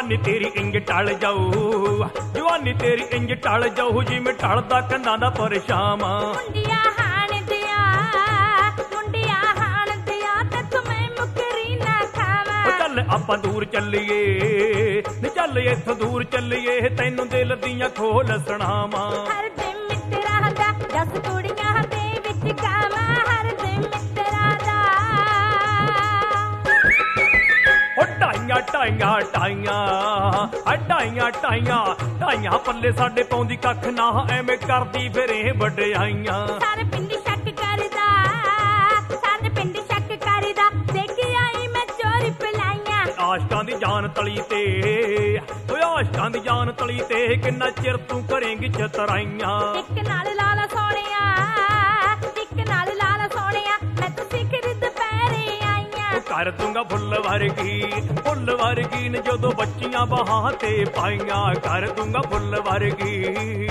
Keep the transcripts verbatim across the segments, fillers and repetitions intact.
ਜਵਾਨੀ ਤੇਰੀ ਇੰਜ ਟਲ ਜਾਊ, ਜਵਾਨੀ ਤੇਰੀ ਇੰਜ ਟਲ ਜਾਊ ਜਿਵੇਂ ਟਲਦਾ ਕੰਧਾਂ ਦਾ ਪਰਛਾਵਾਂ। ਮੁੰਡਿਆ ਹਾਣ ਦਿਆ, ਮੁੰਡਿਆ ਹਾਣ ਦਿਆ ਤੈਥੋਂ ਮੈਂ ਮੁਕਰੀ ਨਾ ਖਾਵਾਂ। ਉਹ ਚੱਲ ਆਪਾਂ ਦੂਰ ਚੱਲੀਏ ਨੀ ਚੱਲ ਇੱਥੋਂ ਦੂਰ ਚੱਲੀਏ, ਤੈਨੂੰ ਦਿਲ ਦੀਆਂ ਖੋਲ ਸੁਣਾਵਾਂ। ਹਰ ਦਿਨ ਮਿੱਤਰਾਂ ਦਾ ਦਸ ਕੁੜੀਆਂ ਦੇ ਵਿੱਚ ਗਾਵਾਂ, ਹਰ ਦਿਨ ਮਿੱਤਰਾਂ ਦਾ। ਉਹ ਢਾਈਆਂ ਢਾਈਆਂ ਢਾਈਆਂ ਆ ਢਾਈਆਂ ਢਾਈਆਂ ਢਾਈਆਂ ਪੱਲੇ ਸਾਡੇ ਪਾਉਂਦੀ ਕੱਖ ਨਾ, ਐਵੇਂ ਕਰਦੀ ਫਿਰੇ ਵਡਿਆਈਆਂ। ਸਾਰੇ ਪਿੰਡ ਸ਼ੱਕ ਕਰਦਾ, ਸਾਰੇ ਪਿੰਡ ਸ਼ੱਕ ਕਰਦਾ, ਦੇਖ ਆਈ ਮੈਂ ਚੋਰੀ ਪਲਾਈਆਂ। ਆਸ਼ਕਾਂ ਦੀ ਜਾਨ ਤਲੀ ਤੇ, ਓਏ ਆਸ਼ਕਾਂ ਦੀ ਜਾਨ ਤਲੀ ਤੇ, ਕਿੰਨਾ ਚਿਰ ਤੂੰ ਕਰੇਂਗੀ ਚਤਰਾਈਆਂ। ਇੱਕ ਨਾਲ ਲਾਲਾ ਸੋਹਣਿਆ, ਇੱਕ ਨਾਲ ਲਾਲਾ ਸੋਹਣਿਆ, ਮੈਂ ਤਾਂ ਸਿਖਰ ਦੁਪਹਿਰੇ ਆਈਆਂ। ਕਰ ਦੂੰਗਾ ਫੁੱਲ ਵਰਗੀ, ਫੁੱਲ ਵਰਗੀ ਨੇ ਜਦੋਂ ਬੱਚੀਆਂ ਬਾਹਾਂ ਤੇ ਪਾਈਆਂ, ਕਰ ਦੂੰਗਾ ਫੁੱਲ ਵਰਗੀ।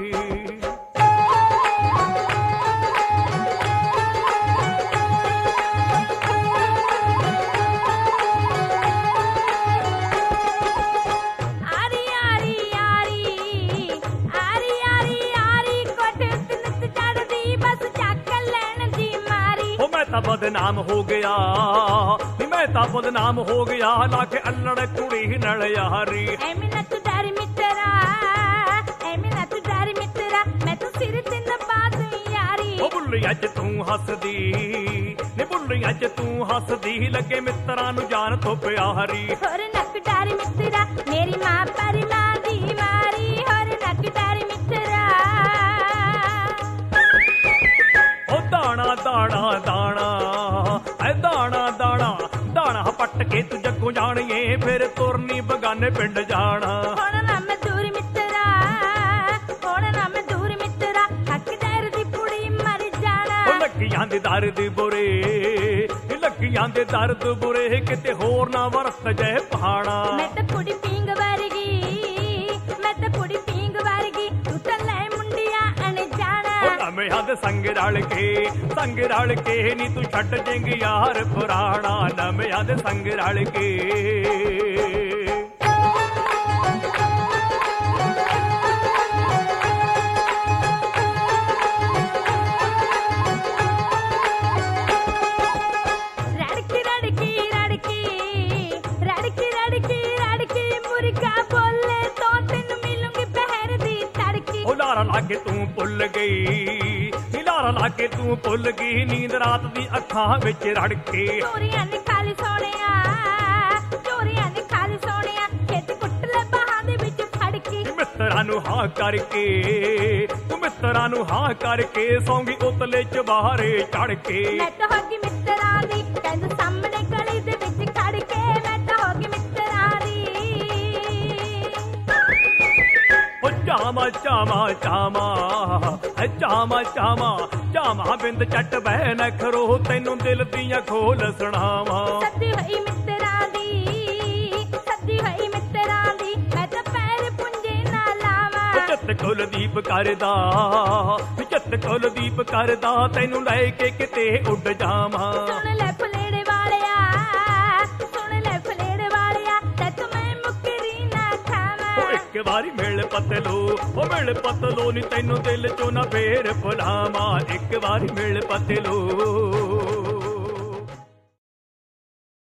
मैं बदनाम हो गया, मैं ता बदनाम हो गया, लाके अल्लड़ कुड़ी नल यारी। ऐमें ना तू डर मित्रा, ऐमें ना तू डर मित्रा, मैं तो सिर ते नभा दूं यारी। ओ बुल्लिया च तू हसदी, नी बुल्लिया च तू हसदी, लगे मित्रा नू जान तो प्यारी। होर नक डर मित्रा, मेरी मां पर मां दी मारी, होर नक डर मित्रा। ओ दाना दाना दाना ऐ दाना दाना दाना पट के तू जग्गों जानिए, फिर तुरनी बगाने पिंड जाना। हुण ना मैं दूर मित्रा, हुण ना मैं दूर मित्रा, हक डर दी पुड़ी मर जाना। ओ लगियां दे दर्द बुरे, लगियां दे दर्द बुरे, किते होर ना वरस जाए पहाड़ा। मैं तो कुड़ी पींग वर्गी, मैं तो कुड़ी पींग वर्गी, तू तो ले मुंडिया अनजाना। ओ नमियां दे संग रल के, संग रल के नी तू छड्ड जेंगी यार पुराना, नमियां दे संग रल के। रड़की रड़की रड़की रड़की रड़की रड़की, मुर्गा बोले तो तेनू मिलूंगी पहर दी तड़की। ओ लारा लागे तू भुल गई, लारा लागे तू भुल गई, नींद रात दी अखां विच रड़के। चोरियां ने खाली सोनिया, चोरियां ने खाली सोनिया, खेत कुट ले बाहां दे विच फड़ के। मित्तरां नू हां करके, तू मित्तरां नू हां करके, सौंगी उतले चबारे चढ़ के। मैं तो होगी मित्तरां दी, कहंदे सामने गली दे विच खड़ के, मैं तो होगी मित्तरां दी। ओ चामा चामा चामा ऐ चामा चामा चामा, बिंद चट बह न खरो, तैनू दिल दियां खोल सुणावां। सदी होई मित्तरां दी, सदी होई मित्तरां दी, मैं तो पैर पुंजे ना लावां। चित कुलदीप करदा, चित कुलदीप करदा, तैनू लै के किते उड़ जावां। सुन ले फलेड़े वालिया, सुन ले फलेड़े वालिया, तैथों मैं मुकरी ना खावां। ओ एक वारी मिल पतलो, ओ मिल पतलो, नी तैनू दिल चों ना फेर भुलावां, एक वारी मिल पतलो।